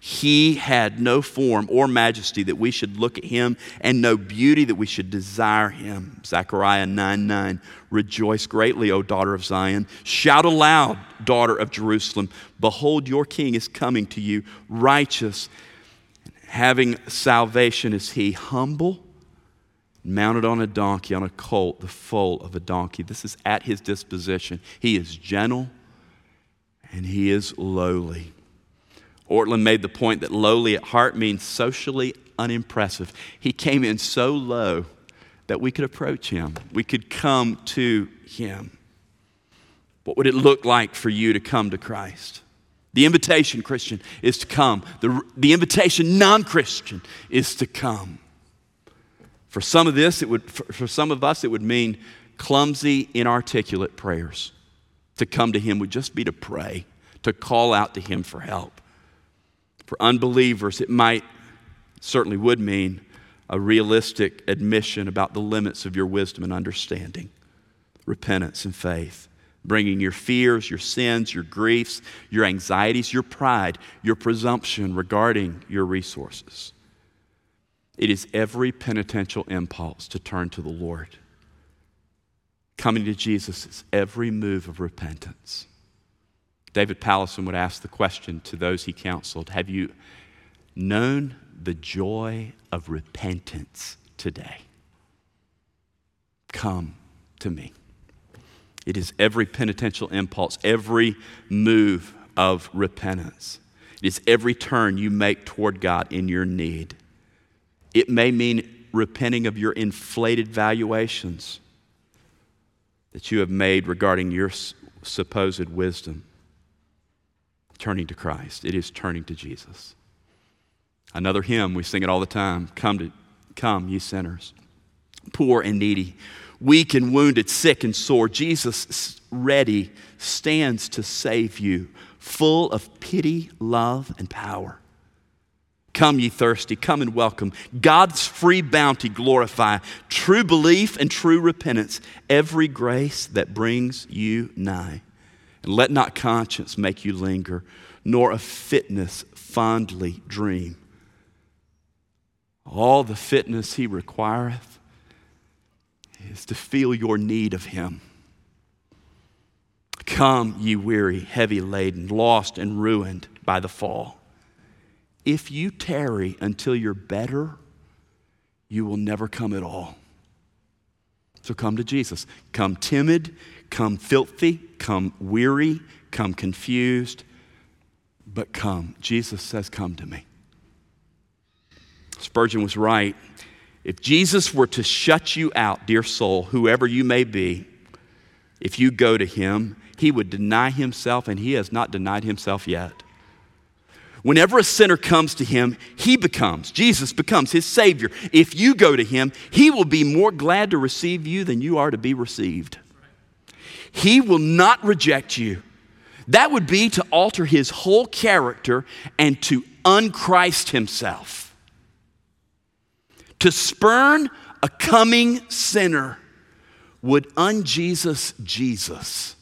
He had no form or majesty that we should look at him, and no beauty that we should desire him. Zechariah 9:9, rejoice greatly, O daughter of Zion. Shout aloud, daughter of Jerusalem. Behold, your king is coming to you, righteous, having salvation is he, humble, mounted on a donkey, on a colt, the foal of a donkey. This is at his disposition. He is gentle and he is lowly. Ortlund made the point that lowly at heart means socially unimpressive. He came in so low that we could approach him. We could come to him. What would it look like for you to come to Christ? The invitation, Christian, is to come. The invitation, non-Christian, is to come. For some of us, it would mean clumsy, inarticulate prayers. To come to him would just be to pray, to call out to him for help. For unbelievers, it certainly would mean a realistic admission about the limits of your wisdom and understanding, repentance and faith, bringing your fears, your sins, your griefs, your anxieties, your pride, your presumption regarding your resources. It is every penitential impulse to turn to the Lord. Coming to Jesus is every move of repentance. David Pallison would ask the question to those he counseled, have you known the joy of repentance today? Come to me. It is every penitential impulse, every move of repentance. It is every turn you make toward God in your need. It may mean repenting of your inflated valuations that you have made regarding your supposed wisdom. Turning to Christ. It is turning to Jesus. Another hymn, we sing it all the time. Come, ye sinners, poor and needy, weak and wounded, sick and sore. Jesus ready stands to save you, full of pity, love, and power. Come, ye thirsty, come and welcome. God's free bounty glorify. True belief and true repentance, every grace that brings you nigh. And let not conscience make you linger, nor of fitness fondly dream. All the fitness he requireth is to feel your need of him. Come, ye weary, heavy laden, lost and ruined by the fall. If you tarry until you're better, you will never come at all. So come to Jesus. Come timid, come filthy, come weary, come confused, but come. Jesus says, come to me. Spurgeon was right. If Jesus were to shut you out, dear soul, whoever you may be, if you go to him, he would deny himself, and he has not denied himself yet. Whenever a sinner comes to him, Jesus becomes his Savior. If you go to him, he will be more glad to receive you than you are to be received. He will not reject you. That would be to alter his whole character and to unchrist himself. To spurn a coming sinner would un-Jesus Jesus,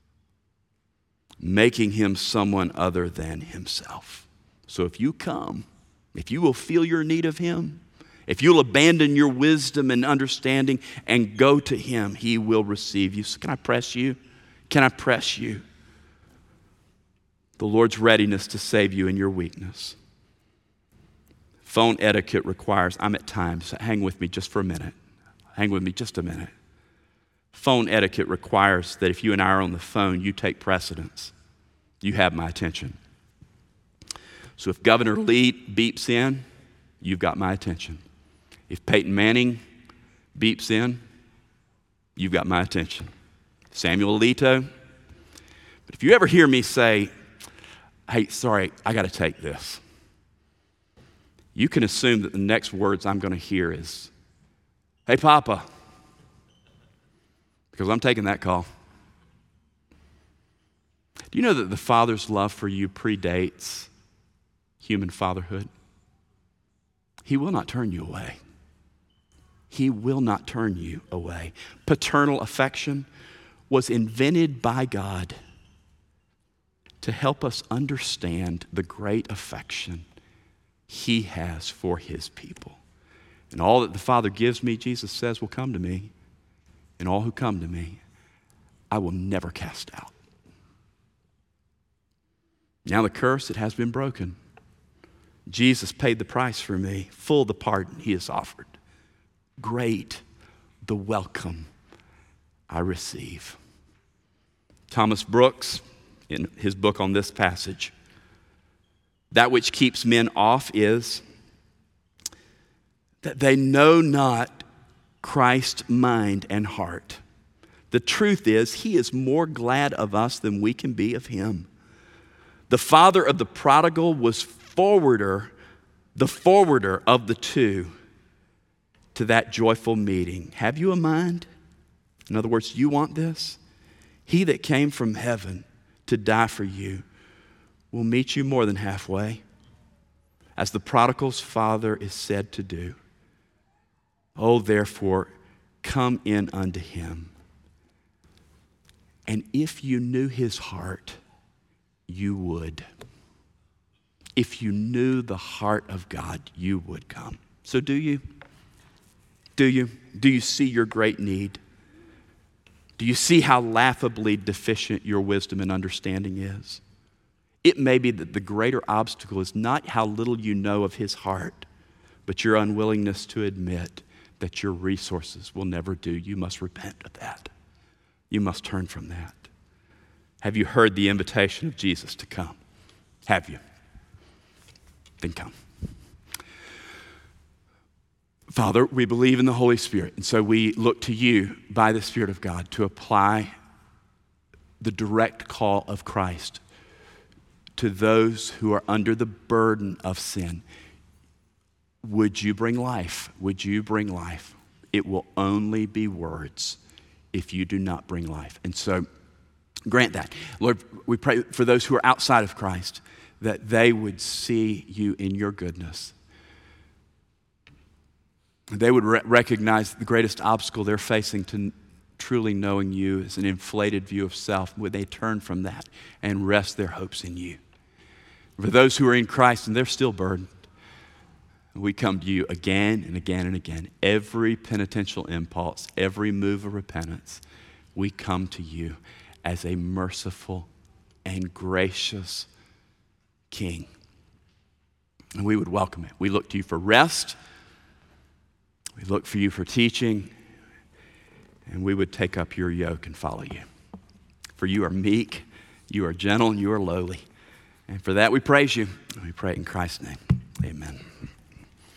making him someone other than himself. So if you come, if you will feel your need of him, if you'll abandon your wisdom and understanding and go to him, he will receive you. So can I press you? Can I press you? The Lord's readiness to save you in your weakness. Phone etiquette requires, I'm at time, so hang with me just for a minute. Hang with me just a minute. Phone etiquette requires that if you and I are on the phone, you take precedence. You have my attention. So if Governor Lee beeps in, you've got my attention. If Peyton Manning beeps in, you've got my attention. Samuel Alito. But if you ever hear me say, hey, sorry, I got to take this, you can assume that the next words I'm going to hear is, hey, Papa, because I'm taking that call. Do you know that the Father's love for you predates human fatherhood? He will not turn you away. He will not turn you away. Paternal affection was invented by God to help us understand the great affection he has for his people. And all that the Father gives me, Jesus says, will come to me. And all who come to me, I will never cast out. Now the curse, it has been broken. Jesus paid the price for me, full the pardon he has offered. Great the welcome I receive. Thomas Brooks, in his book on this passage, that which keeps men off is that they know not Christ's mind and heart. The truth is, he is more glad of us than we can be of him. The father of the prodigal was the forwarder of the two to that joyful meeting. Have you a mind? In other words, you want this? He that came from heaven to die for you will meet you more than halfway, as the prodigal's father is said to do. Oh, therefore, come in unto him. And if you knew his heart, you would. If you knew the heart of God, you would come. So do you? Do you? Do you see your great need? Do you see how laughably deficient your wisdom and understanding is? It may be that the greater obstacle is not how little you know of his heart, but your unwillingness to admit that your resources will never do. You must repent of that. You must turn from that. Have you heard the invitation of Jesus to come? Have you? Then come. Father, we believe in the Holy Spirit, and so we look to you by the Spirit of God to apply the direct call of Christ to those who are under the burden of sin. Would you bring life? Would you bring life? It will only be words if you do not bring life. And so grant that. Lord, we pray for those who are outside of Christ, that they would see you in your goodness. They would recognize the greatest obstacle they're facing to truly knowing you is an inflated view of self. Would they turn from that and rest their hopes in you? For those who are in Christ and they're still burdened, we come to you again and again and again. Every penitential impulse, every move of repentance, we come to you as a merciful and gracious King. And we would welcome it. We look to you for rest. We look for you for teaching. And we would take up your yoke and follow you. For you are meek, you are gentle, and you are lowly. And for that we praise you. And we pray in Christ's name. Amen.